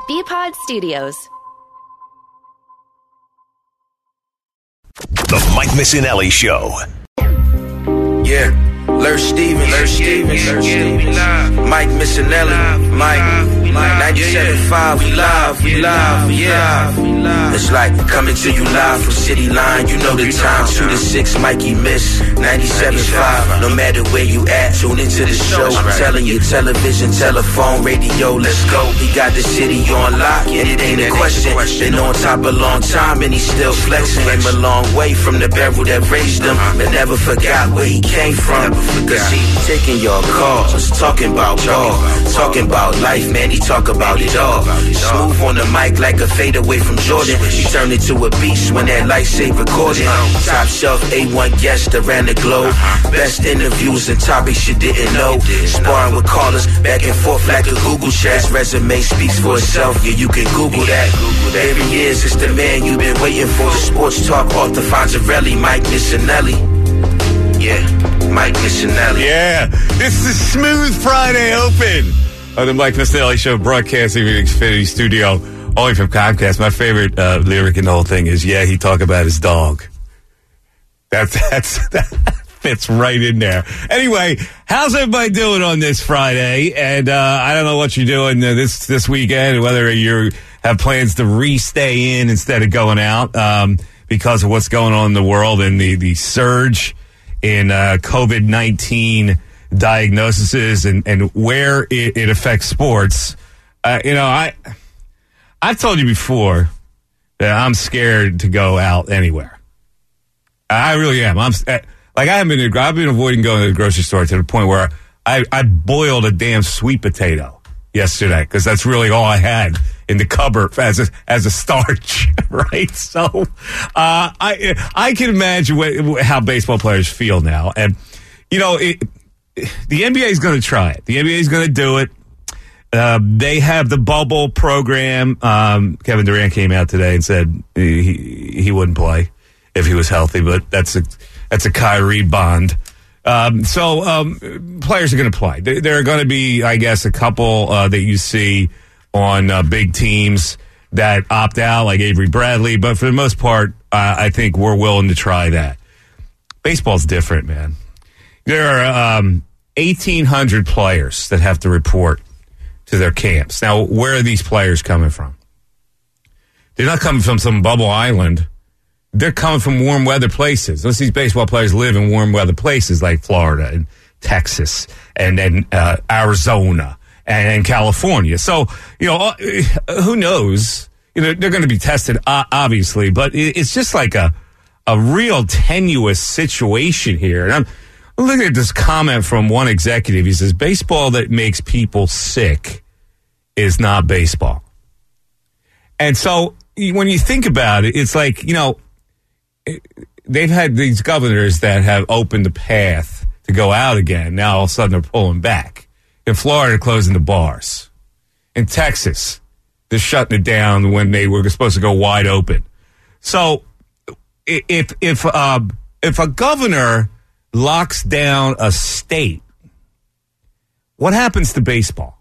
BPod Studios. The Mike Missinelli Show. Yeah, Lurch Stevens. Mike Missinelli. Mike. 97.5, we live, yeah. It's like coming to you live from City Line. You know the time, 2 to 6, Mikey Miss. 97.5, no matter where you at, tune into the show. I'm telling you, television, telephone, radio, let's go. He got the city on lock, and it ain't a question. Been on top a long time, and he's still flexing. Came a long way from the barrel that raised him, but never forgot where he came from. Cause he taking your calls, talking about ball, talking about life, man, he talk about it all. Smooth on the mic like a fade away from Jordan. He turned into a beast when that light saved recording. Top shelf A1 guest around the globe. Best interviews and topics you didn't know. Sparring with callers back and forth like a Google chat. Resume speaks for itself, yeah, you can Google that. Here he is, it's the man you've been waiting for. The sports talk off the Fonzarelli, Mike Missinelli. Yeah, Mike Missinelli. Yeah, it's the Smooth Friday Open on the Mike Missinelli Show, broadcasting in Xfinity Studio, only from Comcast. My favorite lyric in the whole thing is, yeah, he talk about his dog. That fits right in there. Anyway, how's everybody doing on this Friday? And I don't know what you're doing this weekend, whether you have plans to re-stay in instead of going out because of what's going on in the world and the surge in COVID-19 diagnoses and where it affects sports. I've told you before that I'm scared to go out anywhere. I really am. I've been avoiding going to the grocery store to the point where I boiled a damn sweet potato yesterday because that's really all I had in the cupboard as a starch, right? So I can imagine how baseball players feel now, and the NBA is going to try it. The NBA is going to do it. They have the bubble program. Kevin Durant came out today and said he wouldn't play if he was healthy, but that's a Kyrie bond. So players are going to play. There are going to be, I guess, a couple that you see on big teams that opt out, like Avery Bradley. But for the most part, I think we're willing to try that. Baseball's different, man. There are 1,800 players that have to report to their camps. Now, where are these players coming from? They're not coming from some bubble island. They're coming from warm weather places. Most of these baseball players live in warm weather places like Florida and Texas and then Arizona and California. So, who knows? They're going to be tested, obviously, but it's just like a real tenuous situation here. And I'm looking at this comment from one executive. He says, baseball that makes people sick is not baseball. And so when you think about it, it's like, they've had these governors that have opened the path to go out again. Now all of a sudden they're pulling back. In Florida, they're closing the bars. In Texas, they're shutting it down when they were supposed to go wide open. So if a governor locks down a state, what happens to baseball?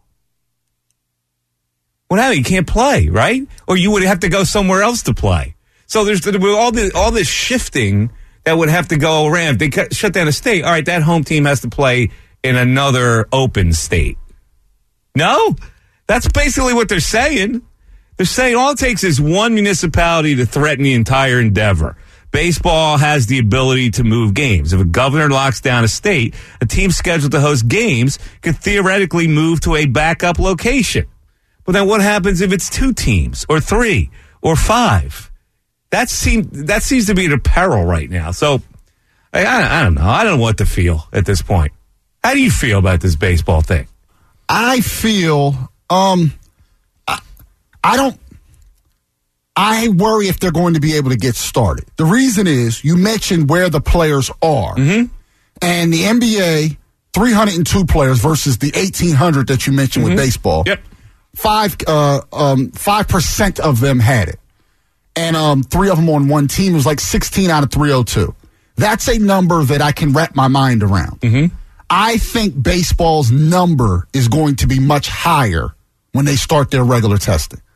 What happens? You can't play, right? Or you would have to go somewhere else to play. So there's all this shifting that would have to go around. If they shut down a state, all right, that home team has to play in another open state. No? That's basically what they're saying. They're saying all it takes is one municipality to threaten the entire endeavor. Baseball has the ability to move games. If a governor locks down a state, a team scheduled to host games could theoretically move to a backup location. But then what happens if it's 2 teams or 3 or 5? That seems to be the peril right now. So I don't know. I don't know what to feel at this point. How do you feel about this baseball thing? I feel I worry if they're going to be able to get started. The reason is you mentioned where the players are. Mm-hmm. And the NBA, 302 players versus the 1,800 that you mentioned with baseball. Yep. 5% of them had it. And 3 of them on one team. It was like 16 out of 302. That's a number that I can wrap my mind around. Mm-hmm. I think baseball's number is going to be much higher when they start their regular testing.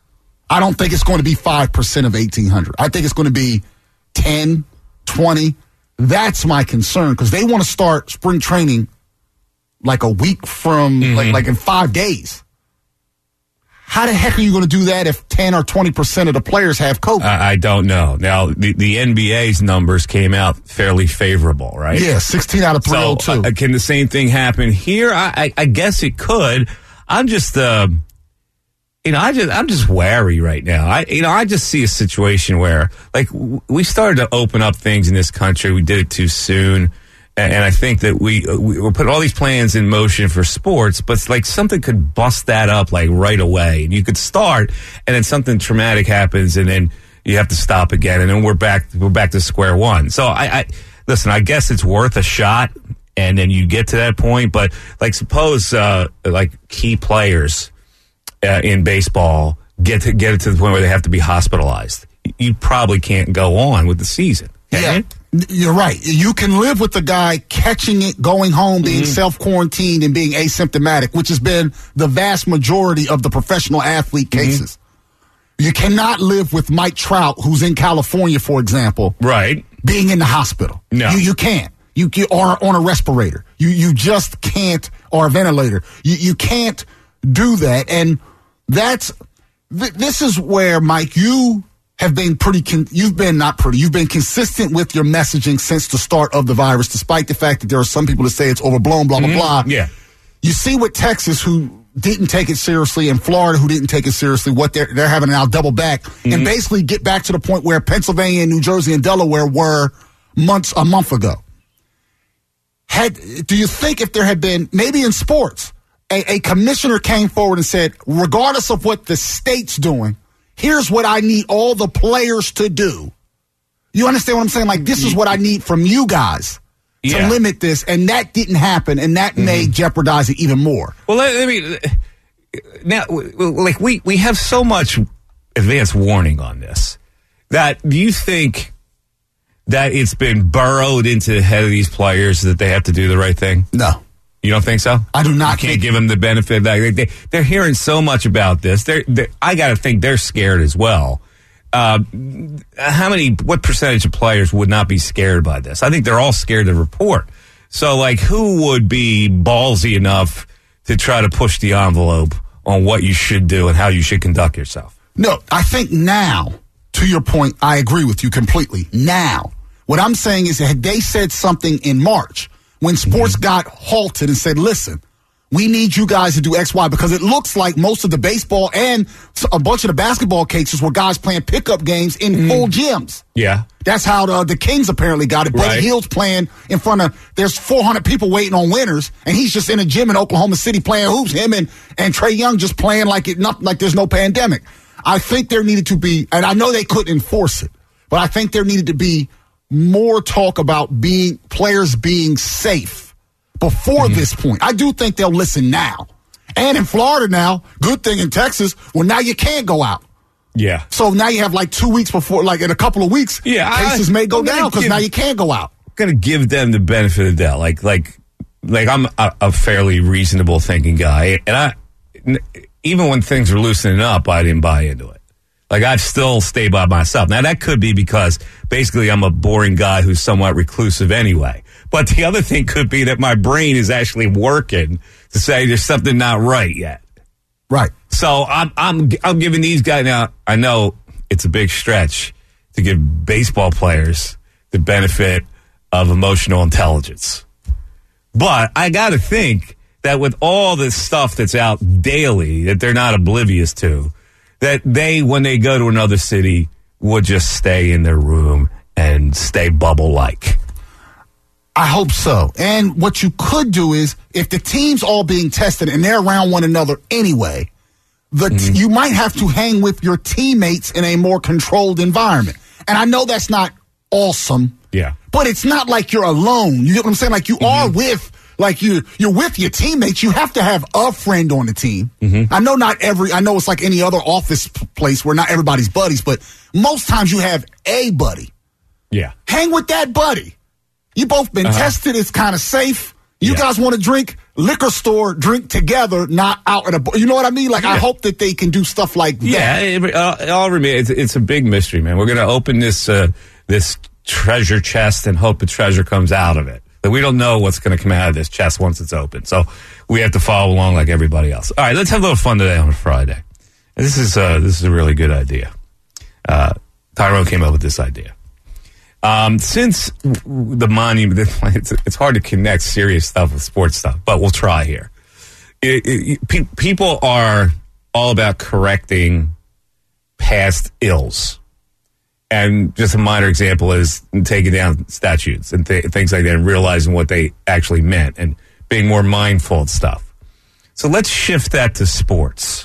I don't think it's going to be 5% of 1,800. I think it's going to be 10, 20. That's my concern because they want to start spring training like a week from, like in 5 days. How the heck are you going to do that if 10 or 20% of the players have COVID? I don't know. Now, the NBA's numbers came out fairly favorable, right? Yeah, 16 out of 302. So, can the same thing happen here? I guess it could. I'm just, I'm just wary right now. I just see a situation where, like, we started to open up things in this country. We did it too soon. And I think that we're putting all these plans in motion for sports, but it's like something could bust that up like right away. And you could start, and then something traumatic happens, and then you have to stop again, and then we're back to square one. So listen, I guess it's worth a shot, and then you get to that point. But like, suppose like key players in baseball get it to the point where they have to be hospitalized. You probably can't go on with the season. Yeah, you're right. You can live with the guy catching it, going home, being self-quarantined, and being asymptomatic, which has been the vast majority of the professional athlete cases. You cannot live with Mike Trout, who's in California, for example, right, being in the hospital. No. You can't. You are on a respirator. You just can't, or a ventilator. You can't do that. And this is where, Mike, you have been you've been consistent with your messaging since the start of the virus, despite the fact that there are some people that say it's overblown, blah, blah, blah. Yeah. You see with Texas, who didn't take it seriously, and Florida, who didn't take it seriously, what they're having to now double back and basically get back to the point where Pennsylvania, New Jersey, and Delaware were a month ago. Do you think if there had been, maybe in sports, a commissioner came forward and said, regardless of what the state's doing, here's what I need all the players to do. You understand what I'm saying? Like, this is what I need from you guys to limit this. And that didn't happen, and that may jeopardize it even more. Well, let me, now, like, we have so much advance warning on this that do you think that it's been burrowed into the head of these players that they have to do the right thing? No. You don't think so? I do not. You can't give them the benefit of that. They're hearing so much about this. I got to think they're scared as well. What percentage of players would not be scared by this? I think they're all scared to report. So, like, who would be ballsy enough to try to push the envelope on what you should do and how you should conduct yourself? No, I think now, to your point, I agree with you completely. Now, what I'm saying is, had they said something in March, when sports got halted and said, listen, we need you guys to do X, Y, because it looks like most of the baseball and a bunch of the basketball cases were guys playing pickup games in full gyms. Yeah. That's how the Kings apparently got it. Buddy Hield's playing in front of, there's 400 people waiting on winners, and he's just in a gym in Oklahoma City playing hoops. Him and Trae Young just playing like there's no pandemic. I think there needed to be, and I know they couldn't enforce it, but I think there needed to be more talk about players being safe before this point. I do think they'll listen now. And in Florida now, good thing in Texas, well, now you can't go out. Yeah. So now you have like 2 weeks before, like in a couple of weeks, cases may go down because now you can't go out. I'm going to give them the benefit of the doubt. Like I'm a fairly reasonable thinking guy. And even when things were loosening up, I didn't buy into it. Like, I'd still stay by myself. Now, that could be because basically I'm a boring guy who's somewhat reclusive anyway. But the other thing could be that my brain is actually working to say there's something not right yet. Right. So I'm giving these guys, now, I know it's a big stretch to give baseball players the benefit of emotional intelligence. But I got to think that with all this stuff that's out daily that they're not oblivious to, that when they go to another city, would just stay in their room and stay bubble-like. I hope so. And what you could do is, if the team's all being tested and they're around one another anyway, you might have to hang with your teammates in a more controlled environment. And I know that's not awesome. Yeah. But it's not like you're alone. You get what I'm saying? Like, you are with... Like, you're with your teammates. You have to have a friend on the team. I know I know it's like any other office place where not everybody's buddies, but most times you have a buddy. Yeah. Hang with that buddy. You both been tested. It's kind of safe. You guys want to drink? Liquor store, drink together, not out at a bar. You know what I mean? Like, I hope that they can do stuff like that. Yeah, it all remains. It's a big mystery, man. We're going to open this treasure chest and hope the treasure comes out of it. But we don't know what's going to come out of this chest once it's open. So we have to follow along like everybody else. All right, let's have a little fun today on a Friday. And this is a really good idea. Tyrone came up with this idea. Since the monument, it's hard to connect serious stuff with sports stuff, but we'll try here. People are all about correcting past ills. And just a minor example is taking down statutes and things like that and realizing what they actually meant and being more mindful of stuff. So let's shift that to sports.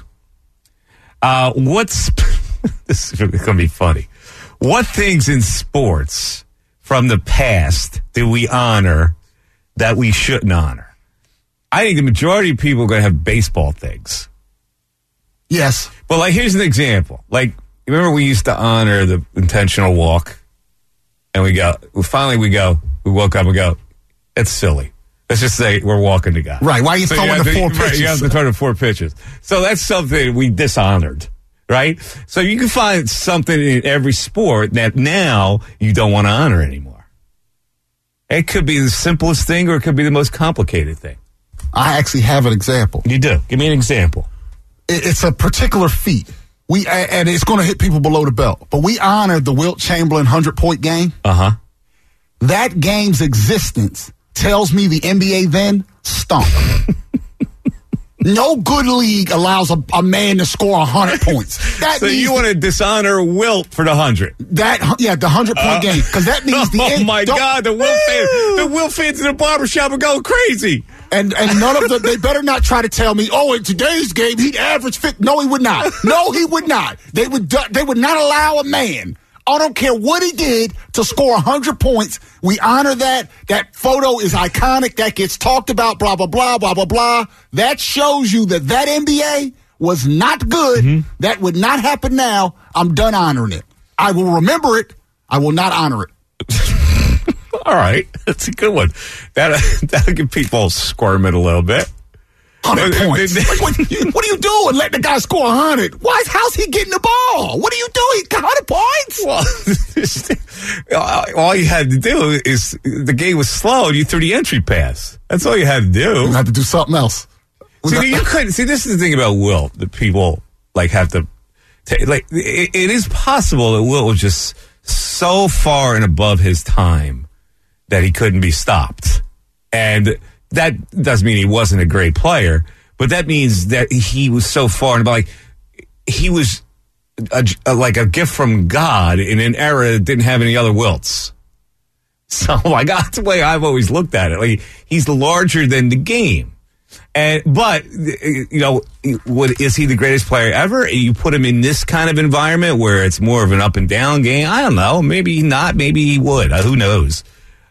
This is going to be funny. What things in sports from the past do we honor that we shouldn't honor? I think the majority of people are going to have baseball things. Yes. But, like, here's an example. Like, remember we used to honor the intentional walk? And we woke up and go, it's silly. Let's just say we're walking the guy. Right. Why are you throwing the 4 pitches? Right, you have to throw the 4 pitches. So that's something we dishonored. Right? So you can find something in every sport that now you don't want to honor anymore. It could be the simplest thing or it could be the most complicated thing. I actually have an example. You do? Give me an example. It's a particular feat. And it's going to hit people below the belt. But we honored the Wilt Chamberlain 100-point game. Uh-huh. That game's existence tells me the NBA then stunk. No good league allows a man to score 100 points. So you want to dishonor Wilt for the 100? The 100-point game. Because that means God, the Wilt fans in the barbershop are going crazy. And none of they better not try to tell me, in today's game, he'd average 50. No, he would not. No, he would not. They would not allow a man, I don't care what he did, to score 100 points. We honor that. That photo is iconic. That gets talked about, blah, blah, blah, blah, blah, blah. That shows you that NBA was not good. Mm-hmm. That would not happen now. I'm done honoring it. I will remember it. I will not honor it. All right. That's a good one. That'll get people squirming a little bit. 100 points. What are you doing? Letting the guy score 100. How's he getting the ball? What are you doing? 100 points? Well, all you had to do is the game was slow and you threw the entry pass. That's all you had to do. You had to do something else. This is the thing about Wilt that people have to it is possible that Wilt was just so far and above his time that he couldn't be stopped. And that doesn't mean he wasn't a great player, but that means that he was so far and above, he was like a gift from God in an era that didn't have any other Wilts. So, that's the way I've always looked at it. He's larger than the game. But is he the greatest player ever? You put him in this kind of environment where it's more of an up and down game. I don't know. Maybe not. Maybe he would. Who knows?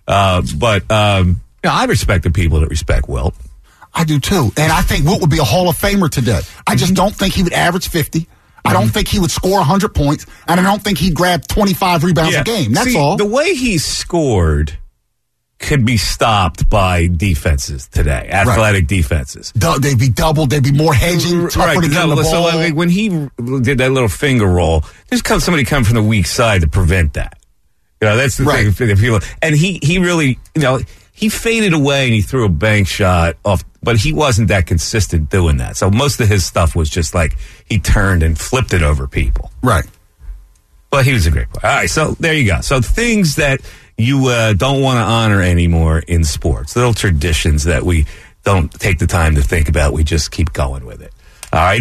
I respect the people that respect Wilt. I do too. And I think Wilt would be a Hall of Famer today. I just don't think he would average 50. I don't think he would score 100 points. And I don't think he'd grab 25 rebounds a game. That's all. The way he scored could be stopped by defenses today, athletic defenses. They'd be doubled. They'd be more hedging, tougher to get the ball. So when he did that little finger roll, there's somebody come from the weak side to prevent that. That's the thing for the people. And he really, he faded away and he threw a bank shot off, but he wasn't that consistent doing that. So most of his stuff was just he turned and flipped it over people. Right. But he was a great player. All right, so there you go. So things that you don't want to honor anymore in sports, little traditions that we don't take the time to think about. We just keep going with it. All right,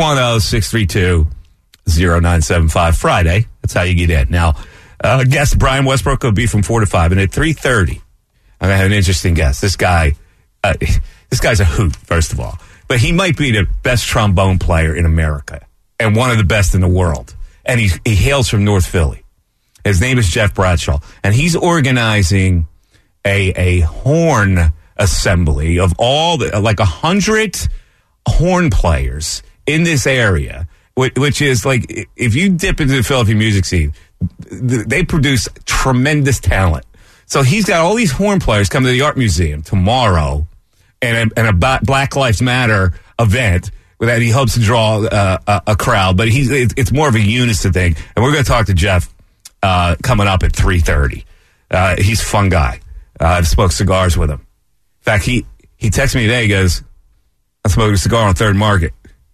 610-632-0975. Friday, that's how you get in. Now, guest Brian Westbrook will be from 4 to 5, and at 3:30, I'm going to have an interesting guest. This guy's a hoot, first of all. But he might be the best trombone player in America and one of the best in the world. And he hails from North Philly. His name is Jeff Bradshaw. And he's organizing a horn assembly of all 100 horn players in this area, which is if you dip into the Philadelphia music scene, they produce tremendous talent. So he's got all these horn players come to the Art Museum tomorrow and a Black Lives Matter event that he hopes to draw a crowd. But it's more of a unison thing. And we're going to talk to Jeff coming up at 3:30. He's a fun guy. I've smoked cigars with him. In fact, he texted me today. He goes, "I'm smoking a cigar on 3rd Market."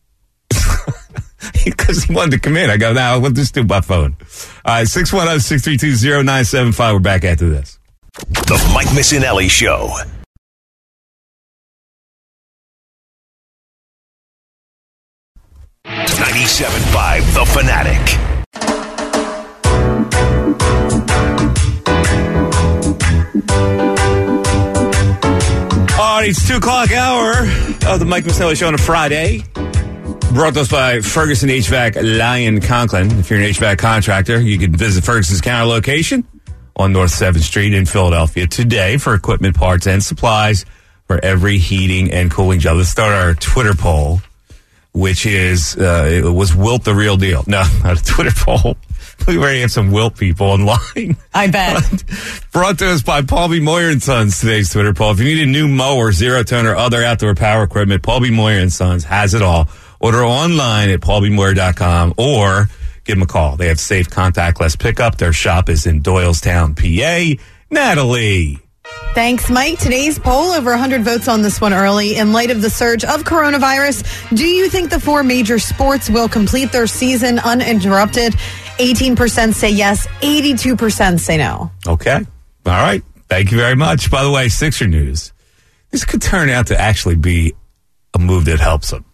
Because he wanted to come in. I go, "No, we'll just do by phone." 610-632-0975. We're back after this. The Mike Missinelli Show. .97.5 The Fanatic. All right, it's 2 o'clock hour of the Mike Missinelli Show on a Friday. Brought to us by Ferguson HVAC Lyon Conklin. If you're an HVAC contractor, you can visit Ferguson's counter location on North 7th Street in Philadelphia today for equipment, parts, and supplies for every heating and cooling job. Let's start our Twitter poll, which is, was Wilt the real deal? No, not a Twitter poll. We already have some Wilt people online. I bet. Brought to us by Paul B. Moyer & Sons, today's Twitter poll. If you need a new mower, zero turn, or other outdoor power equipment, Paul B. Moyer & Sons has it all. Order online at paulbmoyer.com or give them a call. They have safe contactless pickup. Their shop is in Doylestown, PA. Natalie. Thanks, Mike. Today's poll, over 100 votes on this one early. In light of the surge of coronavirus, do you think the 4 major sports will complete their season uninterrupted? 18% say yes, 82% say no. Okay. All right. Thank you very much. By the way, Sixer news. This could turn out to actually be a move that helps them.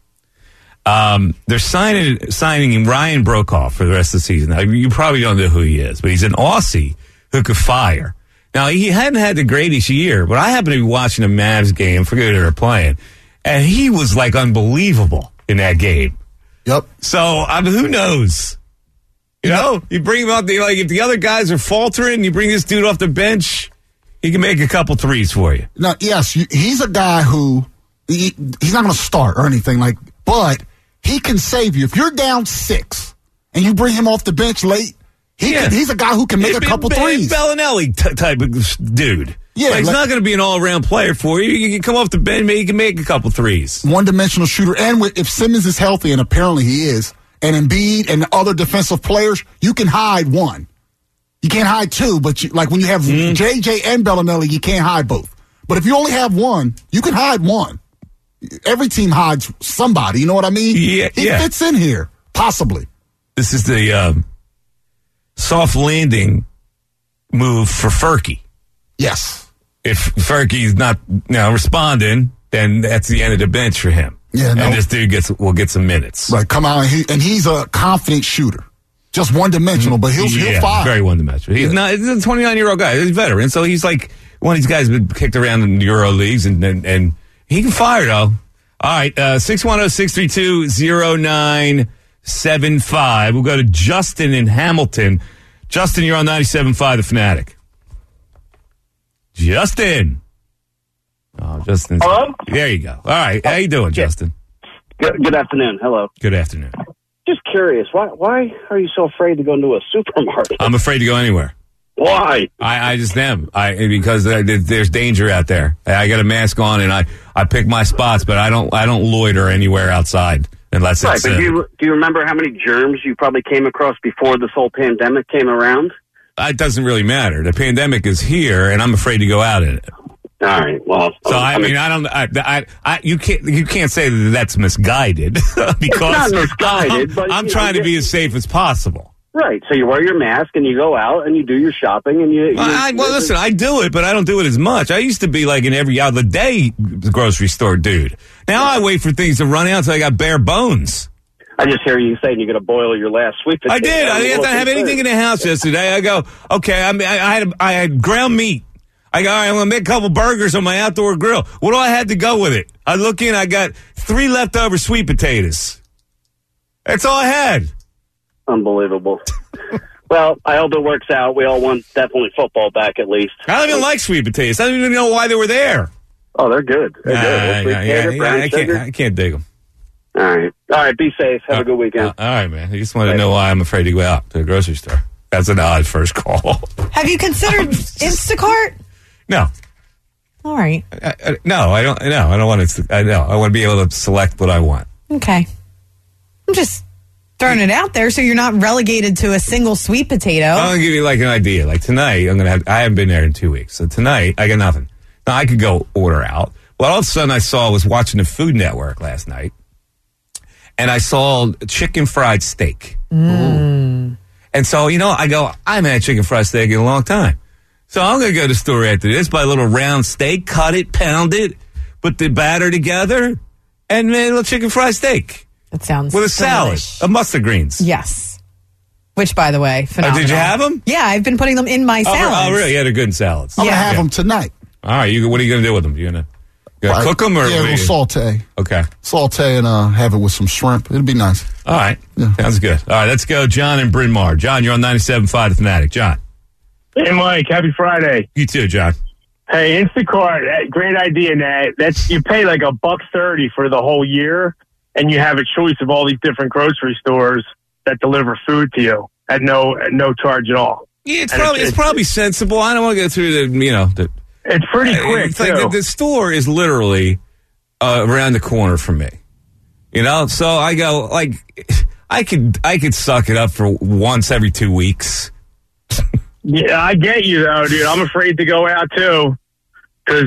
They're signing Ryan Brokaw for the rest of the season. Now, you probably don't know who he is, but he's an Aussie who could fire. Now, he hadn't had the greatest year, but I happened to be watching a Mavs game, forget who they were playing, and he was like unbelievable in that game. Yep. So, who knows? You know, you bring him up, if the other guys are faltering, you bring this dude off the bench, he can make a couple threes for you. Now, yes, he's a guy who, he's not going to start or anything but he can save you. If you're down 6 and you bring him off the bench late, he's a guy who can make a couple threes. Bellinelli type of dude. Yeah, he's not going to be an all-around player for you. You can come off the bench, maybe you can make a couple threes. One-dimensional shooter. And if Simmons is healthy, and apparently he is, and Embiid and other defensive players, you can hide one. You can't hide 2, but when you have JJ and Bellinelli, you can't hide both. But if you only have one, you can hide one. Every team hides somebody, you know what I mean? Yeah, he fits in here, possibly. This is the soft landing move for Furky. Yes. If Furky's not responding, then that's the end of the bench for him. Yeah, and this dude will get some minutes. Right, come out, and he's a confident shooter. Just one-dimensional, but he'll fire. Very one-dimensional. He's not. He's a 29-year-old guy. He's a veteran, so he's like one of these guys who's been kicked around in the Euro leagues, and he can fire, though. All right, 610-632-0975. We'll go to Justin in Hamilton. Justin, you're on 97.5 The Fanatic. Justin. Oh, Justin. Hello? There you go. All right, how you doing, Justin? Good afternoon. Hello. Good afternoon. Just curious, why are you so afraid to go into a supermarket? I'm afraid to go anywhere. Why? I just am. Because there's danger out there. I got a mask on and I pick my spots, but I don't loiter anywhere outside unless right, it's. But do you remember how many germs you probably came across before this whole pandemic came around? It doesn't really matter. The pandemic is here, and I'm afraid to go out in it. All right. Well, so you can't say that that's misguided because it's not misguided. But I'm trying to be as safe as possible. Right. So you wear your mask and you go out and you do your shopping and you. Listen, I do it, but I don't do it as much. I used to be like an every other day grocery store dude. Now I wait for things to run out until I got bare bones. I just hear you saying you're going to boil your last sweet potato. I did. I didn't have anything in the house yesterday. I go, okay. I had ground meat. I go, all right, I'm going to make a couple burgers on my outdoor grill. What do I have to go with it? I look in, I got 3 leftover sweet potatoes. That's all I had. Unbelievable. Well, I hope it works out. We all want definitely football back at least. I don't even like sweet potatoes. I don't even know why they were there. Oh, they're good. They're good. I can't dig them. All right. Be safe. Have a good weekend. All right, man. I just wanted to know why I'm afraid to go out to the grocery store. That's an odd first call. Have you considered Instacart? No. All right. No, I don't. No, I don't want to. I know. I want to be able to select what I want. Okay. I'm just throwing it out there so you're not relegated to a single sweet potato. I'm gonna give you like an idea. Like tonight, I haven't been there in 2 weeks, so tonight I got nothing. Now I could go order out. Well, all of a sudden I was watching the Food Network last night, and I saw chicken fried steak. And so I go, I haven't had chicken fried steak in a long time. So I'm going to go to the store after this, buy a little round steak, cut it, pound it, put the batter together, and make a little chicken fried steak. That sounds with a salad of mustard greens. Yes. Which, by the way, phenomenal. Did you have them? Yeah, I've been putting them in my salads. Oh, really? Yeah, they're good in salads. I'm going to have them tonight. All right. What are you going to do with them? You going to cook them? Or we'll saute. Okay. Saute and have it with some shrimp. It'll be nice. All right. Yeah. Sounds good. All right, let's go. John and Bryn Mawr. John, you're on 97.5 The Fanatic. John. Hey, Mike. Happy Friday. You too, John. Hey, Instacart. Great idea, Nat. You pay like $1.30 for the whole year, and you have a choice of all these different grocery stores that deliver food to you at no charge at all. Yeah, it's probably sensible. I don't want to go through the. It's pretty quick. It's like the store is literally around the corner from me. So I go like I could suck it up for once every 2 weeks. Yeah, I get you though, dude. I'm afraid to go out too because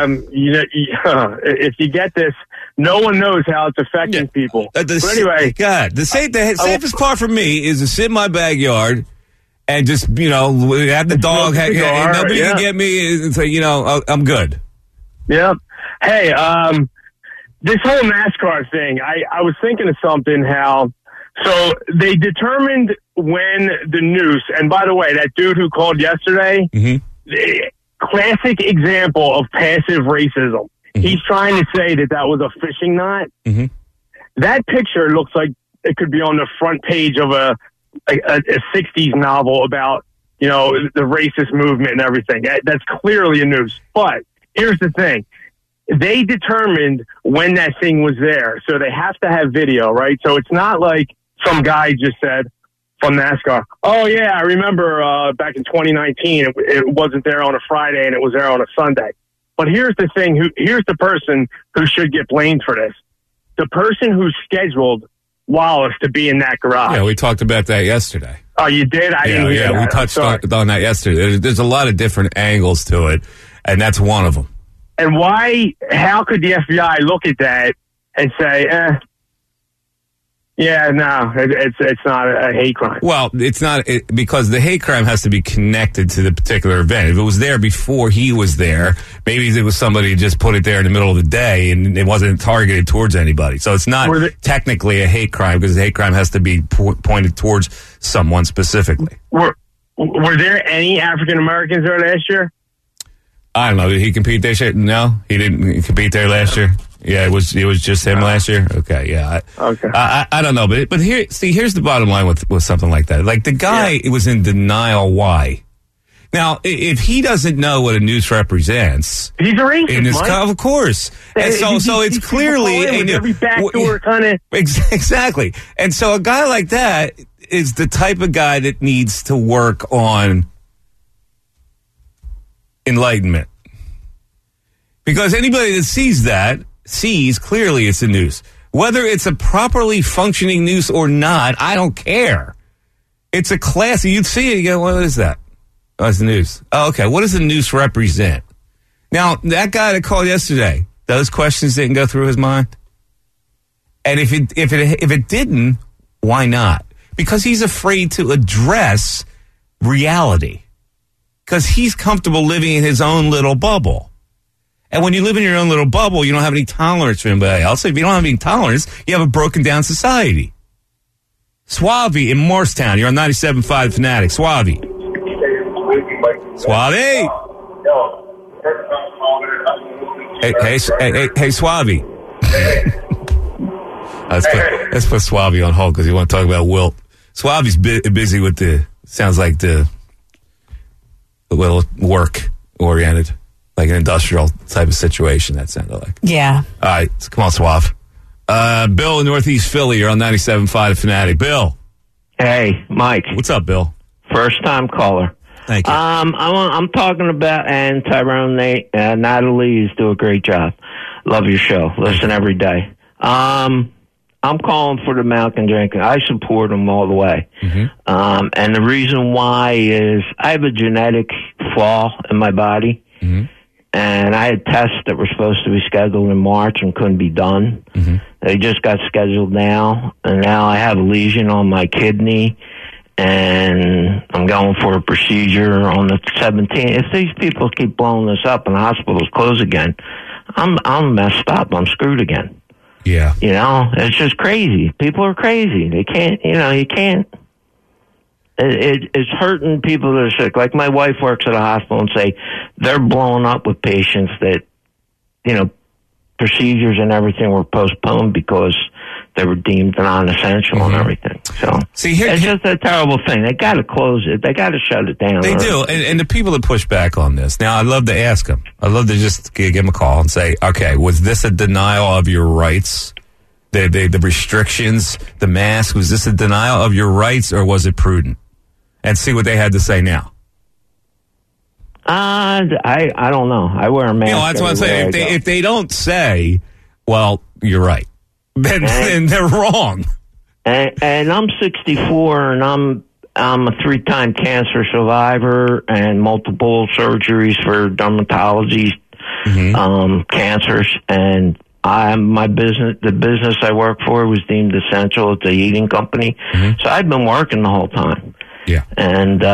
if you get this, no one knows how it's affecting people. But anyway, God, the safest part for me is to sit in my backyard and just have the dog. Nobody can get me. And say, I'm good. Yeah. Hey, this whole NASCAR thing, I was thinking of something. So they determined when the noose, and by the way, that dude who called yesterday, classic example of passive racism. He's trying to say that was a fishing knot. That picture looks like it could be on the front page of a 60s novel about, the racist movement and everything. That's clearly a noose. But here's the thing. They determined when that thing was there. So they have to have video, right? So it's not like some guy just said from NASCAR, oh, yeah, I remember back in 2019, it wasn't there on a Friday and it was there on a Sunday. But here's the thing. Here's the person who should get blamed for this. The person who scheduled Wallace to be in that garage. Yeah, we talked about that yesterday. Oh, you did? I didn't hear that. We touched on that yesterday. There's a lot of different angles to it, and that's one of them. And how could the FBI look at that and say, yeah, no, it's not a hate crime? Well, it's not because the hate crime has to be connected to the particular event. If it was there before he was there, maybe it was somebody who just put it there in the middle of the day and it wasn't targeted towards anybody. So it's not technically a hate crime because the hate crime has to be pointed towards someone specifically. Were there any African Americans there last year? I don't know. Did he compete this year? No, he didn't compete there last year. Yeah, it was just him last year. Okay, yeah. Okay. I don't know, but here's the bottom line with something like that. Like the guy was in denial. Why? Now, if he doesn't know what a noose represents, he's a racist. Of course. And so it's clearly every backdoor kind of exactly. And so a guy like that is the type of guy that needs to work on enlightenment, because anybody that sees clearly it's a noose. Whether it's a properly functioning noose or not, I don't care. It's a classy. You'd see it. You go, what is that? Oh, it's a noose. Oh, okay. What does a noose represent? Now, that guy that called yesterday, those questions didn't go through his mind. And if it didn't, why not? Because he's afraid to address reality. Because he's comfortable living in his own little bubble. And when you live in your own little bubble, you don't have any tolerance for anybody else. If you don't have any tolerance, you have a broken down society. Suave in Morristown. You're on 97.5 The Fanatic. Suave. Suave. Hey, Suave. Let's put Suave on hold because you want to talk about Wilt. Suave's busy with sounds like work oriented, like an industrial type of situation. That sounded like. Yeah. All right, so come on, Suave. Bill in Northeast Philly, you're on 97.5 The Fanatic. Bill. Hey, Mike. What's up, Bill? First time caller. Thank you. I'm talking about, and Tyrone, Natalie, you do a great job. Love your show. Listen every day. I'm calling for the Malcolm Jenkins. I support him all the way. Mm-hmm. And the reason why is I have a genetic flaw in my body. Mm-hmm. And I had tests that were supposed to be scheduled in March and couldn't be done. Mm-hmm. They just got scheduled now. And now I have a lesion on my kidney. And I'm going for a procedure on the 17th. If these people keep blowing this up and the hospitals close again, I'm messed up. I'm screwed again. Yeah. You know, it's just crazy. People are crazy. They can't, you can't. It's hurting people that are sick. Like my wife works at a hospital and say they're blowing up with patients that, procedures and everything were postponed because they were deemed non-essential and everything. So it's just a terrible thing. They got to close it. They got to shut it down. They do. And the people that push back on this, now I'd love to ask them. I'd love to just give them a call and say, okay, was this a denial of your rights? The restrictions, the mask, was this a denial of your rights or was it prudent? And see what they had to say now. I don't know. I wear a mask. That's what I'm saying. If they don't say, well, you're right, then they're wrong. And I'm 64, and I'm a 3-time cancer survivor and multiple surgeries for dermatology cancers. And the business I work for was deemed essential. It's a heating company, so I've been working the whole time. Yeah, and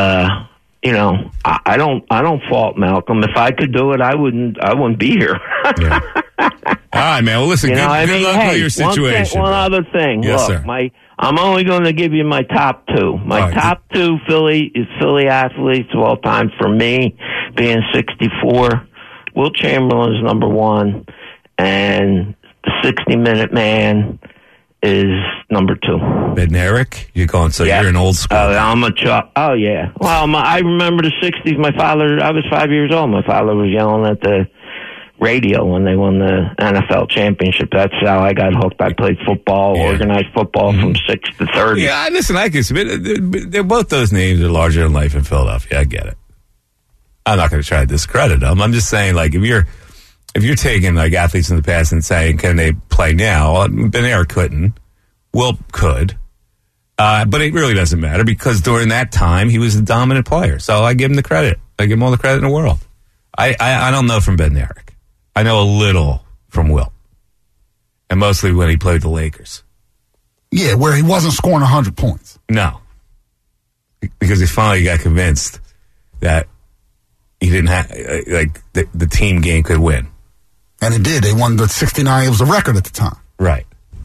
I don't fault Malcolm. If I could do it, I wouldn't be here. Yeah. All right, man. Well, listen. Good luck with your situation. One other thing. Yes, look, sir. I'm only going to give you my top two. My top two Philly athletes of all time for me, being 64. Wilt Chamberlain's number one, and the 60-Minute Man is number two. Bednarik? You're going, you're an old school. I'm a chuck. Oh, yeah. Well, I remember the 60s. My father, I was 5 years old. My father was yelling at the radio when they won the NFL championship. That's how I got hooked. I played football, organized football from 6 to 30. Yeah, listen, I can submit. Both those names are larger than life in Philadelphia. I get it. I'm not going to try to discredit them. I'm just saying, like, if you're taking like athletes in the past and saying, can they play now? Bednarik couldn't. Wilt could. But it really doesn't matter because during that time, he was the dominant player. So I give him the credit. I give him all the credit in the world. I don't know from Bednarik. I know a little from Wilt. And mostly when he played the Lakers. Yeah, where he wasn't scoring 100 points. No. Because he finally got convinced that he didn't have, the team game could win. And it did. They won the 69. It was a record at the time. Right.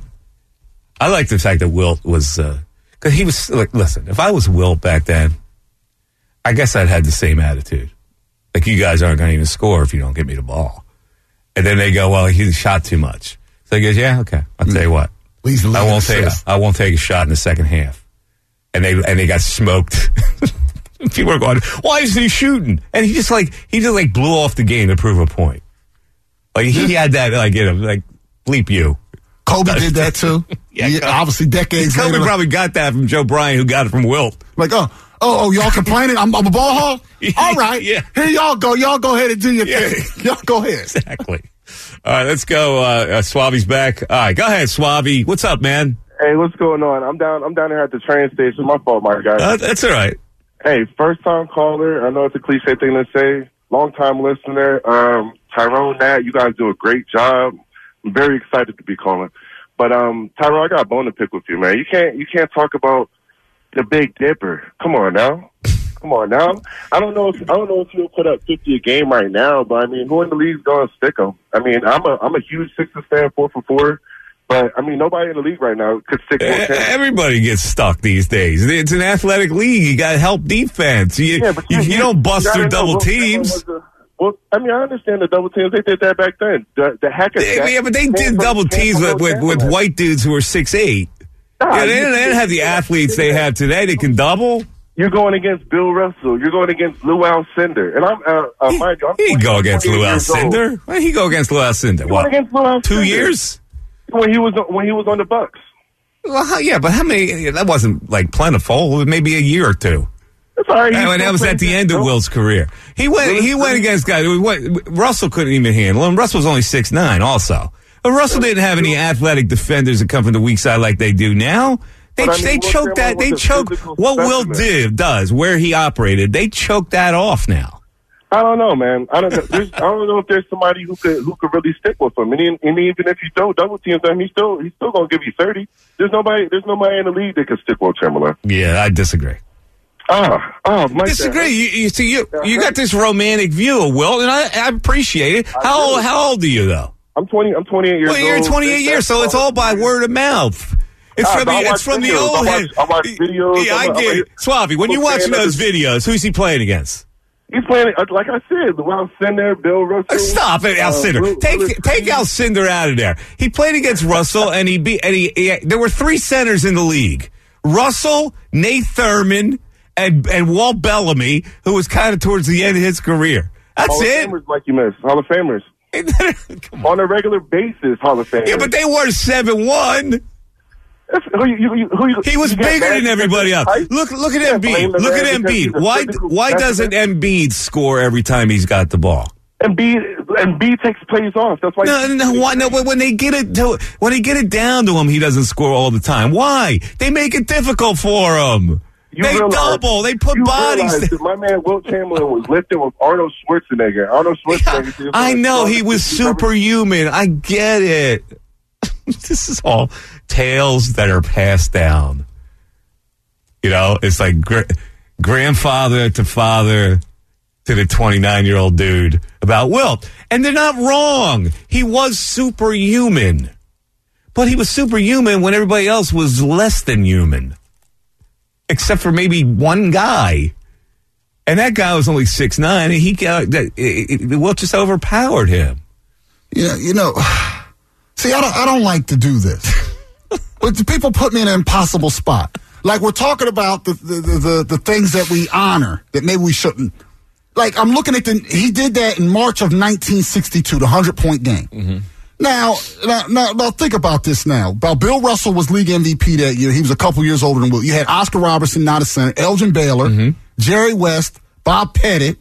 I like the fact that Wilt was, because he was, listen, if I was Wilt back then, I guess I'd had the same attitude. Like, you guys aren't going to even score if you don't give me the ball. And then they go, well, he shot too much. So he goes, yeah, okay. I'll tell you what. I won't take a shot in the second half. And they got smoked. People are going, why is he shooting? And he just blew off the game to prove a point. Like, he had that, bleep you. Kobe did that too. Obviously decades later. Kobe probably got that from Joe Bryant, who got it from Wilt. Like, oh, y'all complaining? I'm a ball hog? All right. Yeah. Here y'all go. Y'all go ahead and do your thing. Y'all go ahead. Exactly. All right, let's go. Suave's back. All right, go ahead, Suave. What's up, man? Hey, what's going on? I'm down here at the train station. My fault, my guy. That's all right. Hey, first-time caller. I know it's a cliche thing to say. Long-time listener. Tyrone, Nat, you guys do a great job. I'm very excited to be calling. But Tyrone, I got a bone to pick with you, man. You can't talk about the Big Dipper. Come on now. I don't know if he'll put up 50 a game right now, but I mean, who in the league's gonna stick him? I mean, I'm a huge Sixers fan, 4 for 4. But I mean, nobody in the league right now could stick. Everybody gets stuck these days. It's an athletic league. You got to help defense. You don't bust through double teams. Well, I mean, I understand the double teams. They did that back then. The heck of that. But they did double teams with white dudes who were 6'8". They didn't have the athletes they have today. They can double. You're going against Bill Russell. You're going against Lou Alcindor. And I'm he go against Lou Alcindor. Why did he go against Lou Alcindor? What? 2 years? When he was on the Bucks. Well, yeah, but how many? That wasn't like plentiful. Maybe a year or two. That's all right. And that was at the end of Wilt's career. He went against guys. Russell couldn't even handle him. Russell was only 6'9" also. But Russell didn't have any athletic defenders that come from the weak side like they do now. They choked that. They choked what Wilt does, where he operated. They choked that off now. I don't know, man. I don't know if there's somebody who could really stick with him. And even if you throw double teams on him, he's still gonna give you 30. There's nobody in the league that could stick with Chamberlain. Yeah, I disagree. Mike, disagree. You see, you got this romantic view of Wilt, and I appreciate it. How old are you though? I'm 28 years old. Well, you're 28 years, so it's all by word of mouth. It's from the old head. I watch videos. Yeah, I get it. Suave, when you're watching those videos, who's he playing against? He's playing, like I said, Alcindor, Bill Russell. Stop it, Alcindor. Take Alcindor out of there. He played against Russell, and there were 3 centers in the league: Russell, Nate Thurman, and Walt Bellamy, who was kind of towards the end of his career. That's Hall it. Hall of Famers, like you missed. Hall of Famers. On a regular basis, Hall of Famers. Yeah, but they were 7-1. He was bigger than everybody else. Look at Embiid. Look at Embiid. Why doesn't Embiid score every time he's got the ball? Embiid takes plays off. That's why. No. When they get it down to him, he doesn't score all the time. Why? They make it difficult for him. They double. They put bodies. My man Wilt Chamberlain was lifting with Arnold Schwarzenegger. Yeah, I know he was superhuman. I get it. This is all tales that are passed down. You know, it's like grandfather to father to the 29-year-old dude about Wilt. And they're not wrong. He was superhuman. But he was superhuman when everybody else was less than human. Except for maybe one guy. And that guy was only 6'9", and Wilt just overpowered him. You know, see, I don't like to do this. But the people put me in an impossible spot. Like, we're talking about the things that we honor that maybe we shouldn't. Like, I'm looking at he did that in March of 1962, the 100-point game. Mm-hmm. Now, think about this now. About Bill Russell was league MVP that year. He was a couple years older than Wilt. You had Oscar Robertson, not a center, Elgin Baylor, Jerry West, Bob Pettit,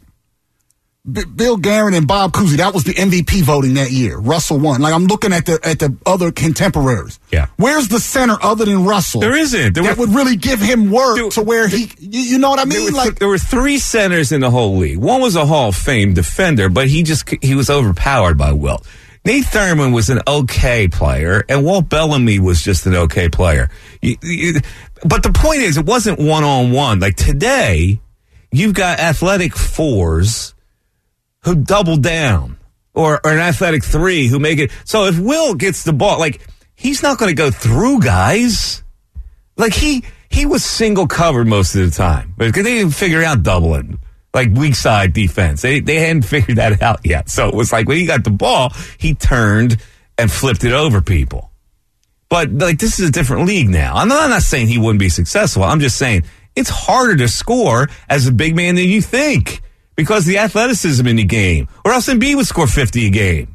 Bill Guerin, and Bob Cousy. That was the MVP voting that year. Russell won. Like, I'm looking at the other contemporaries. Yeah. Where's the center other than Russell? There isn't. That would really give him work to where you know what I mean? There were 3 centers in the whole league. One was a Hall of Fame defender, but he was overpowered by Wilt. Nate Thurman was an okay player, and Walt Bellamy was just an okay player. But the point is, it wasn't one-on-one. Like, today, you've got athletic 4s who double down, or an athletic 3 who make it. So if Wilt gets the ball, like, he's not going to go through guys. Like, he was single covered most of the time, because they didn't figure out doubling. Like, weak side defense. They hadn't figured that out yet. So it was like, when he got the ball, he turned and flipped it over people. But, like, this is a different league now. I'm not saying he wouldn't be successful. I'm just saying it's harder to score as a big man than you think, because the athleticism in the game. Or else Embiid would score 50 a game.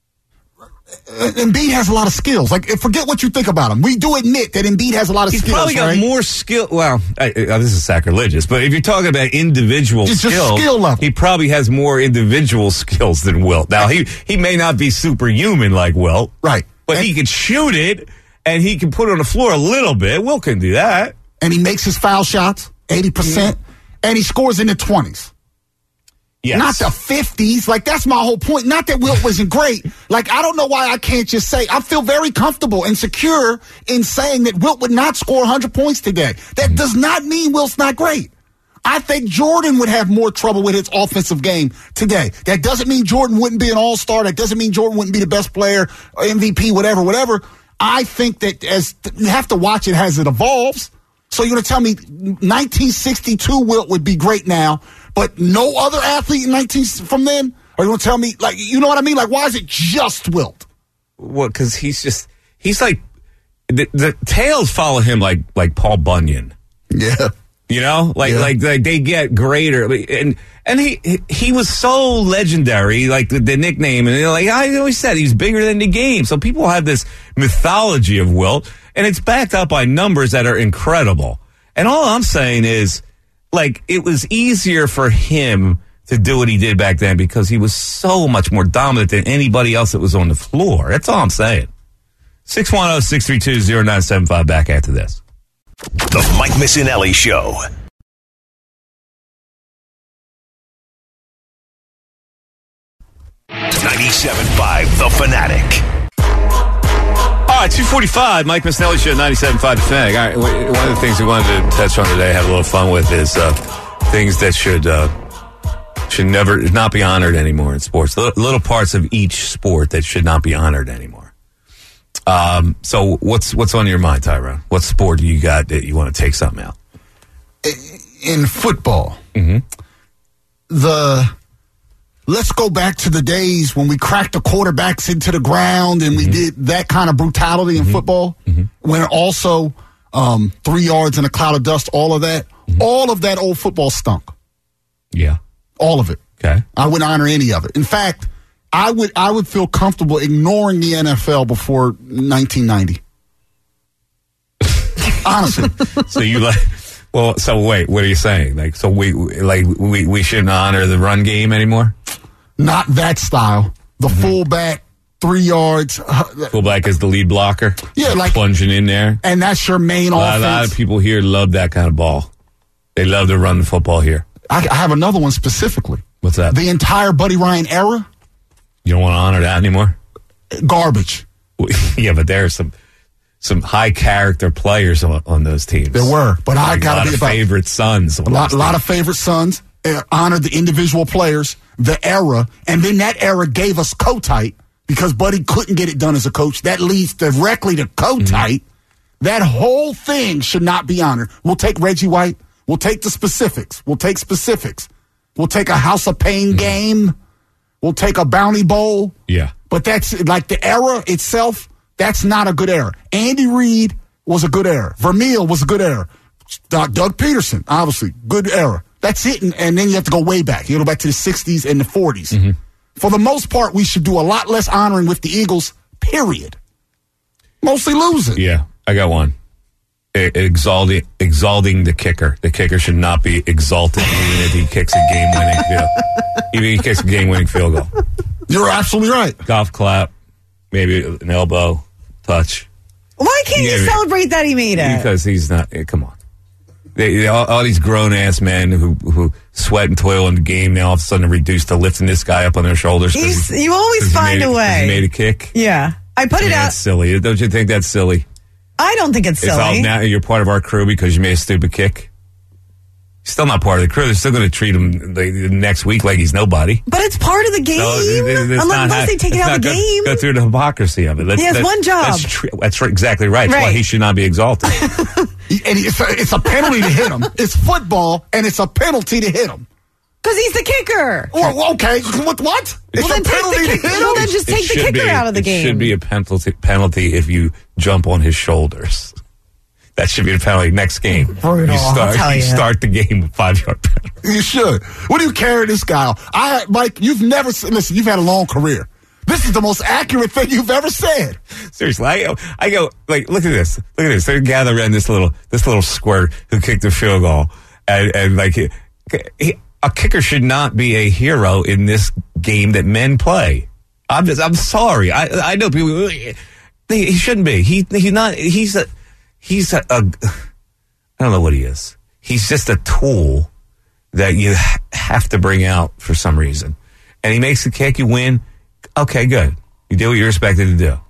Embiid has a lot of skills. Like, forget what you think about him. We do admit that Embiid has a lot of skills. He's probably got more skill. Well, this is sacrilegious, but if you're talking about individual skills, skill level, he probably has more individual skills than Wilt. Now, he may not be superhuman like Wilt, right? But he can shoot it, and he can put it on the floor a little bit. Wilt can do that, and he makes his foul shots 80%, and he scores in the 20s. Yes. Not the 50s. Like, that's my whole point. Not that Wilt wasn't great. Like, I don't know why I can't just say, I feel very comfortable and secure in saying that Wilt would not score 100 points today. That does not mean Wilt's not great. I think Jordan would have more trouble with his offensive game today. That doesn't mean Jordan wouldn't be an all-star. That doesn't mean Jordan wouldn't be the best player, or MVP, whatever. I think that you have to watch it as it evolves. So you're going to tell me 1962 Wilt would be great now, but no other athlete from then? Or you want to tell me, like, you know what I mean? Like, why is it just Wilt? Well, because he's like, the tales follow him like Paul Bunyan. Yeah. You know, like they get greater, and he was so legendary, like the nickname, and like I always said, he's bigger than the game. So people have this mythology of Wilt, and it's backed up by numbers that are incredible. And all I'm saying is, like, it was easier for him to do what he did back then because he was so much more dominant than anybody else that was on the floor. That's all I'm saying. 610-632-0975, back after this. The Mike Missinelli Show. .97.5 The Fanatic. All right, 2:45, Mike Missinelli Show, 97.5 The Fanatic. All right, one of the things we wanted to touch on today, have a little fun with, is things that should never not be honored anymore in sports. Little parts of each sport that should not be honored anymore. So what's on your mind, Tyrone? What sport do you got that you want to take something out? In football, let's go back to the days when we cracked the quarterbacks into the ground and we did that kind of brutality in football. When also 3 yards in a cloud of dust, all of that old football stunk. Yeah. All of it. Okay. I wouldn't honor any of it. In fact, I would feel comfortable ignoring the NFL before 1990. Honestly. So you like? Well, so wait, what are you saying? Like, so we shouldn't honor the run game anymore? Not that style. The fullback, 3 yards. Fullback is the lead blocker. Yeah, like plunging in there, and that's your main offense. A lot of people here love that kind of ball. They love to run the football here. I have another one specifically. What's that? The entire Buddy Ryan era. You don't want to honor that anymore? Garbage. Yeah, but there are some high character players on those teams. There were, but I got to be about favorite sons. A lot of favorite sons. Honored the individual players, the era, and then that era gave us Kotite because Buddy couldn't get it done as a coach. That leads directly to Kotite. That whole thing should not be honored. We'll take Reggie White. We'll take the specifics. We'll take a House of Pain game. We'll take a Bounty Bowl. Yeah. But that's like the era itself, that's not a good era. Andy Reid was a good era. Vermeil was a good era. Doug Peterson, obviously, good era. That's it. And then you have to go way back. You go back to the 60s and the 40s. For the most part, we should do a lot less honoring with the Eagles, period. Mostly losing. Yeah, I got one. Exalting the kicker. The kicker should not be exalted even if he kicks a game-winning field goal. You're absolutely right. Golf clap, maybe an elbow touch. Why can't you celebrate that he made it? Because he's not. Come on. All these grown-ass men who sweat and toil in the game now all of a sudden are reduced to lifting this guy up on their shoulders. You always find a way. He made a kick. Yeah. I put it out. That's silly. Don't you think that's silly? I don't think it's silly. Now you're part of our crew because you made a stupid kick. He's still not part of the crew. They're still going to treat him next week like he's nobody. But it's part of the game. Unless they take it out of the game. Go through the hypocrisy of it. He has one job. That's exactly right. That's why he should not be exalted. And it's a penalty to hit him. It's football, and it's a penalty to hit him. Because he's the kicker. Well, okay. What? It's a penalty to hit him? Well, then just take the kicker out of the game. It should be a penalty if you jump on his shoulders. That should be a penalty next game. Brutal, you start the game with 5-yard penalty. You should. What do you carry this guy? Mike, you've never listen. You've had a long career. This is the most accurate thing you've ever said. Seriously, I go like, look at this. They gather around this little squirt who kicked the field goal, and like a kicker should not be a hero in this game that men play. I'm sorry. I know people. He shouldn't be. He's not. He's a. I don't know what he is. He's just a tool that you have to bring out for some reason. And he makes the kick, you win. Okay, good. You do what you're expected to do.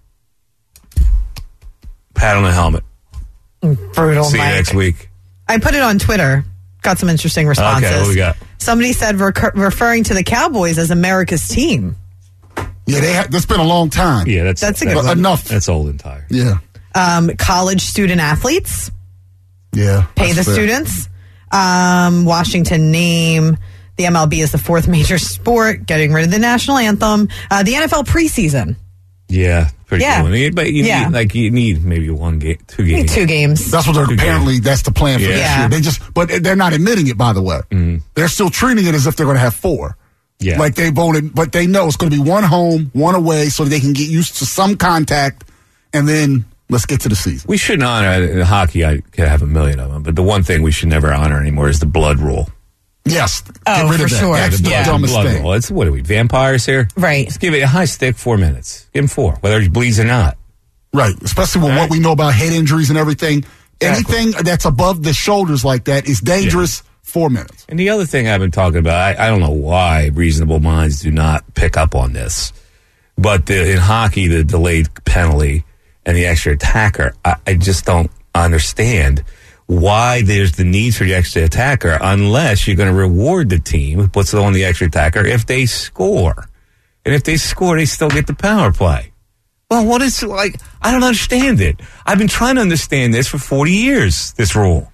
Pat on the helmet. Brutal, See you next week. I put it on Twitter. Got some interesting responses. Okay, what we got? Somebody said referring to the Cowboys as America's team. Yeah, that's been a long time. Yeah, that's a good one. Enough. That's old and tired. Yeah. College student athletes. Yeah. Pay the students. Washington name the MLB as the fourth major sport, getting rid of the national anthem. The NFL preseason. Yeah, pretty good. But you need maybe 2 games. 2 games. That's what that's the plan for this year. But they're not admitting it, by the way. They're still treating it as if they're going to have 4. Yeah. Like they voted, but they know it's going to be 1 home, 1 away, so they can get used to some contact, and then Let's get to the season. We shouldn't honor, in hockey, I could have a million of them, but the one thing we should never honor anymore is the blood rule. Yes. Oh, get rid for of that. sure. That's the Yeah. dumbest blood thing. rule. It's, what are we, vampires here? Right. Let's give it a high stick, 4 minutes. Give him 4, whether he bleeds or not. Right. Especially with what we know about head injuries and everything. Anything that's above the shoulders like that is dangerous. 4 minutes. And the other thing I've been talking about, I don't know why reasonable minds do not pick up on this, but in hockey, the delayed penalty and the extra attacker, I just don't understand why there's the need for the extra attacker unless you're going to reward the team who puts on the extra attacker if they score. And if they score, they still get the power play. Well, what is, like, I don't understand it. I've been trying to understand this for 40 years, this rule.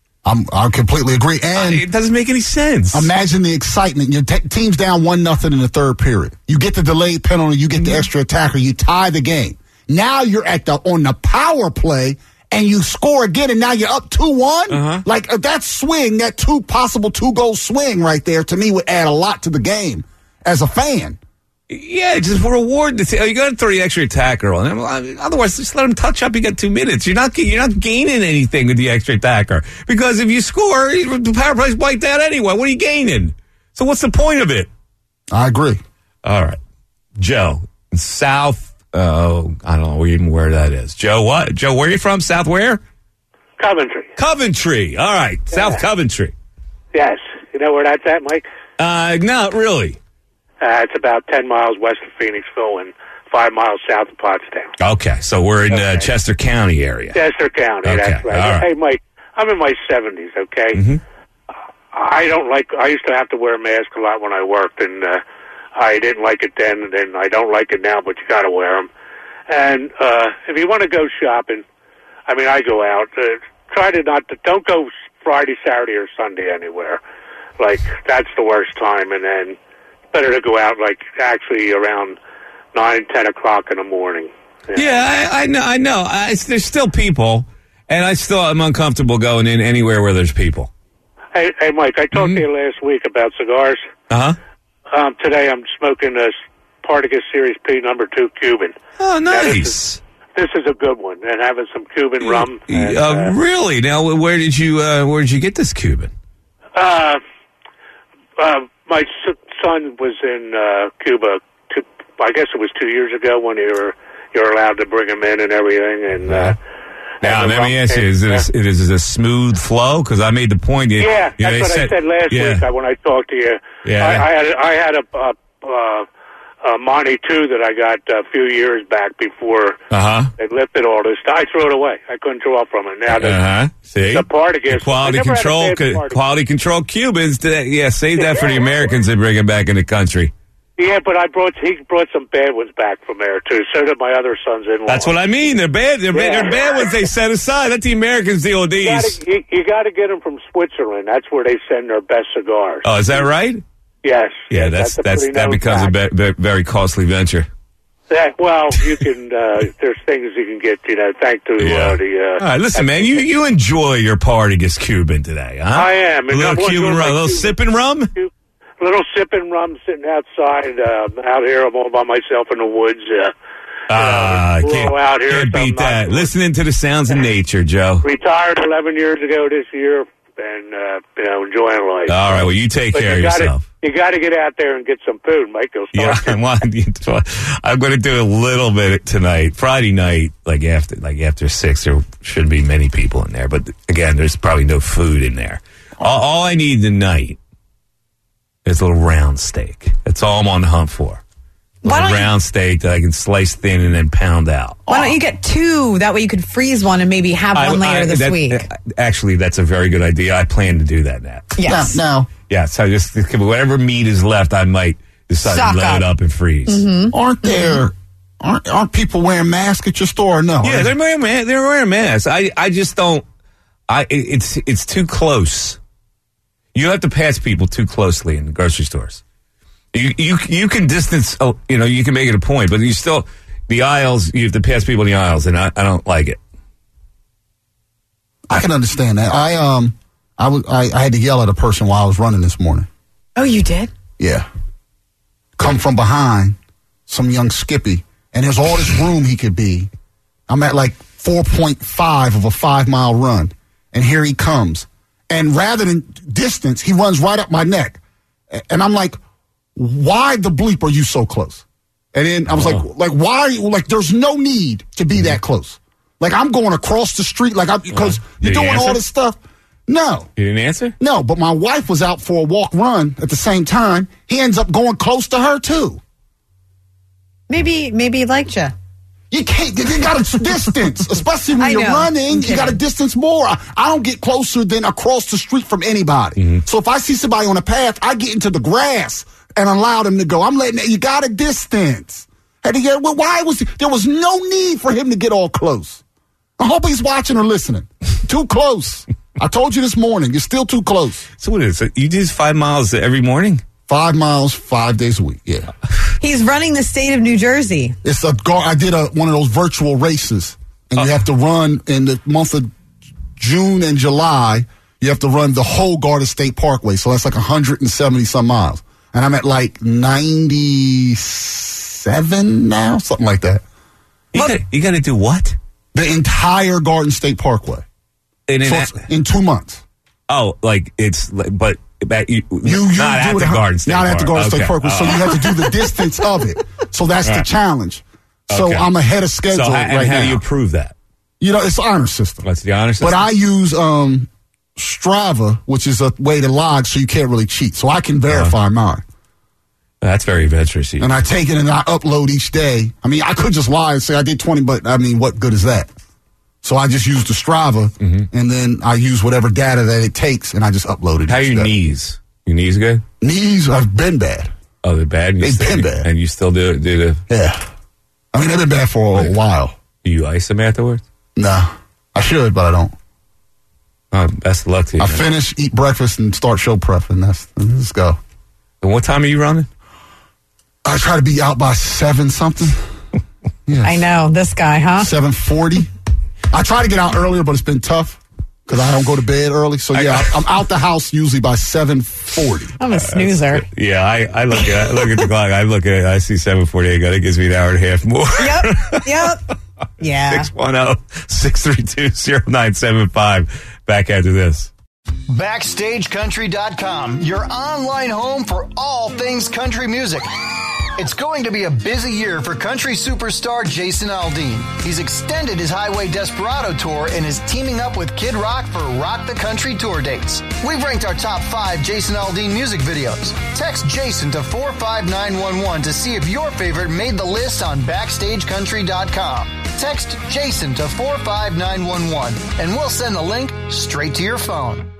I completely agree. And it doesn't make any sense. Imagine the excitement. Your team's down 1-0 in the third period. You get the delayed penalty. You get the extra attacker. You tie the game. Now you're on the power play, and you score again, and now you're up 2-1. Like that swing, that possible 2-goal swing right there, to me would add a lot to the game as a fan. Yeah, just reward the team. You got to throw the extra attacker on him. Otherwise, just let him touch up. You got 2 minutes. You're not gaining anything with the extra attacker because if you score, the power play's wiped out anyway. What are you gaining? So what's the point of it? I agree. All right, Joe, South. I don't know even where that is. Joe, what? Joe, where are you from? South where? Coventry. Coventry. All right, South Coventry. Yes. You know where that's at, Mike? Not really. It's about 10 miles west of Phoenixville and 5 miles south of Pottstown. Okay, so we're in Chester County area. Chester County, Okay, that's right. all right. Hey, Mike, I'm in my 70s, okay? Mm-hmm. I used to have to wear a mask a lot when I worked, and I didn't like it then, and I don't like it now, but you got to wear them. And if you want to go shopping, I mean, I go out. Don't go Friday, Saturday, or Sunday anywhere. Like, that's the worst time, and then better to go out, like, actually around 9, 10 o'clock in the morning. Yeah, I know. There's still people, and I still am uncomfortable going in anywhere where there's people. Hey, Mike, I talked to you last week about cigars. Uh-huh. Today I'm smoking a Spartacus Series P number 2 Cuban. Oh, nice. This is a good one, and having some Cuban rum. And, really? Now, where did you get this Cuban? My son was in Cuba. I guess it was 2 years ago when you're allowed to bring him in and everything. And now, let me ask you: is it a smooth flow? Because I made the point. That's what I said last week when I talked to you. Yeah, I had a Monty 2 that I got a few years back before they lifted all this. I threw it away. I couldn't draw from it. Now the Spartacus, quality control Cubans. Save that for the Americans and bring it back in the country. Yeah, but he brought some bad ones back from there too. So did my other sons-in-law. That's what I mean. They're bad. They're bad ones they set aside. Let the Americans deal with these. You got to get them from Switzerland. That's where they send their best cigars. Oh, is that right? Yes. Yeah, that becomes a very costly venture. Well, you can. There's things you can get. Thanks to the. All right, listen, man. You enjoy your Spartacus Cuban today, huh? I am. A little Cuban rum, a little sipping rum. A little sipping rum, sitting outside out here. I'm all by myself in the woods. Can't beat that. Listening to the sounds of nature, Joe. Retired 11 years ago this year, and enjoying life. All right, well, you take care of yourself. You got to get out there and get some food, Mike. I'm going to do a little bit tonight, Friday night, like after 6. There shouldn't be many people in there, but again, there's probably no food in there. All I need tonight is a little round steak. That's all I'm on the hunt for. A round steak that I can slice thin and then pound out. Why don't you get 2? That way you could freeze one and maybe have one later this week. Actually, that's a very good idea. I plan to do that now. Yes. Now. Yeah, so just whatever meat is left, I might decide to load up and freeze. Mm-hmm. Aren't people wearing masks at your store or no? Yeah, they're wearing masks. I just don't. It's too close. You have to pass people too closely in the grocery stores. You can distance. You can make it a point, but you still the aisles. You have to pass people in the aisles, and I don't like it. I can understand that. I had to yell at a person while I was running this morning. Oh, you did? Yeah. Come from behind, some young Skippy, and there's all this room he could be. I'm at like 4.5 of a 5-mile run. And here he comes. And rather than distance, he runs right up my neck. And I'm like, why the bleep are you so close? And then I was like, why are you, like, there's no need to be that close. Like, I'm going across the street, because you're doing all this stuff. No. You didn't answer? No, but my wife was out for a walk-run at the same time. He ends up going close to her, too. Maybe he liked you. You can't. You got a distance, especially when you're running. You got to distance more. I don't get closer than across the street from anybody. Mm-hmm. So if I see somebody on a path, I get into the grass and allow them to go. I'm letting. You got a distance. There was no need for him to get all close. I hope he's watching or listening. Too close. I told you this morning. You're still too close. So what is it? You do 5 miles every morning? 5 miles, 5 days a week. Yeah. He's running the state of New Jersey. I did one of those virtual races, and you have to run in the month of June and July. You have to run the whole Garden State Parkway, so that's like 170 some miles, and I'm at like 97 now, something like that. You got to do what? The entire Garden State Parkway in 2 months. Oh, like it's but. You not at the Garden State Park. Not at the Garden State Park. So you have to do the distance of it. So that's the challenge. So I'm ahead of schedule right now. How do you prove that? It's the honor system. What's the honor system? But I use Strava, which is a way to log so you can't really cheat. So I can verify mine. That's very adventurous. And I take it and I upload each day. I mean, I could just lie and say I did 20, but I mean, what good is that? So I just use the Strava, and then I use whatever data that it takes, and I just upload it. How are your knees? Your knees good? Knees have been bad. Oh, they're bad? They've been bad. And you still do the... Yeah. I mean, they've been bad for a while. Do you ice them afterwards? No. I should, but I don't. Best of luck to you. I finish, eat breakfast, and start show prep, and let's go. And what time are you running? I try to be out by 7-something. Yes. I know. This guy, huh? 7:40. I try to get out earlier, but it's been tough because I don't go to bed early. So, I'm out the house usually by 7:40. I'm a snoozer. Yeah, I look at the clock. I look at it. I see 7:48. That gives me an hour and a half more. Yep. Yeah. 610-632-0975. Back after this. BackstageCountry.com, your online home for all things country music. It's going to be a busy year for country superstar Jason Aldean. He's extended his Highway Desperado tour and is teaming up with Kid Rock for Rock the Country tour dates. We've ranked our top 5 Jason Aldean music videos. Text Jason to 45911 to see if your favorite made the list on BackstageCountry.com. Text Jason to 45911 and we'll send the link straight to your phone.